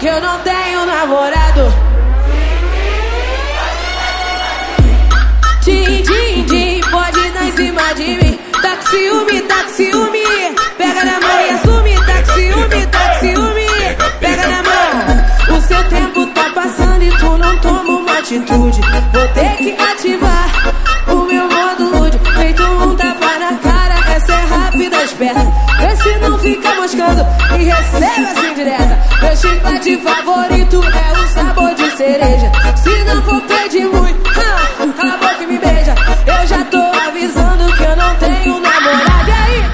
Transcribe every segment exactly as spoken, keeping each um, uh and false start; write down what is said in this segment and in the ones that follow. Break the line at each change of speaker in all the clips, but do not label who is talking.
que eu não tenho namorado. Din, din, din, pode dar em cima de mim. Tá com ciúme, tá com ciúme. Pega na mão e assume. Tá com ciúme, tá com ciúme. Pega na mão. O seu tempo tá passando e tu não toma uma atitude. Vou ter que ativar o meu modo lude. Feito um tapa na cara, essa é rápida, esperta. Vê se não fica moscando e recebe assim direta. Meu chiclete favorito é o sabor de cereja. Se não for pedir muito, ah, cala a boca e me beija. Eu já tô avisando que eu não tenho namorado. E aí?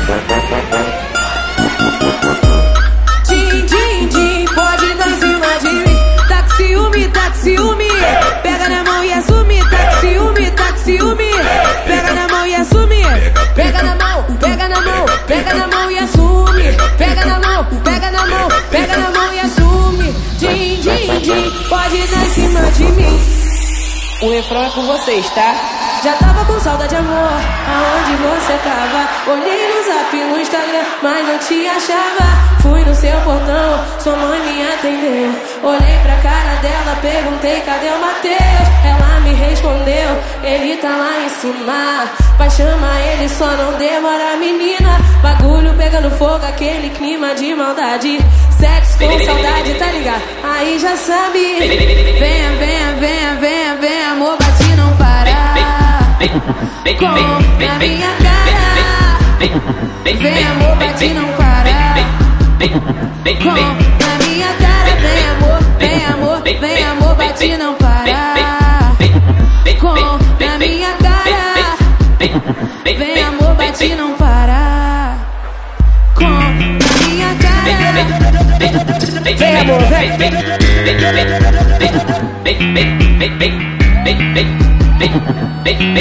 Din, din, din, pode dar em cima de mim. Tá com ciúme, tá com ciúme. Pega na mão e assume. Tá com ciúme, tá com ciúme. Pega na mão e assume. Pega na mão, pega na mão, pega na mão e assume. Pega na mão, pega na mão, pega na mão e assume. Din, din, din, pode dar em cima de mim. O refrão é com vocês, tá? Já tava com saudade, amor, aonde você tava? Olhei no zap, no Instagram, mas não te achava. Fui no seu portão, sua mãe me atendeu. Olhei pra cara dela, perguntei cadê o Matheus. Ela me respondeu, ele tá lá em cima. Vai chamar ele, só não demora, menina. Bagulho pegando fogo, aquele clima de maldade. Sexo com saudade, tá ligado? Aí já sabe. Venha, venha, venha, venha, venha, amor, bate não parar. Com na minha cara. Vem, amor, bate não parar. Com na minha cara. Vem, amor, vem, amor, vem, amor, bate não parar. Com na minha cara. Vem, amor, bate não parar. Com na minha cara.
Vem, amor,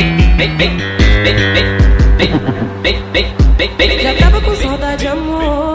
vem. Já tava com saudade, amor.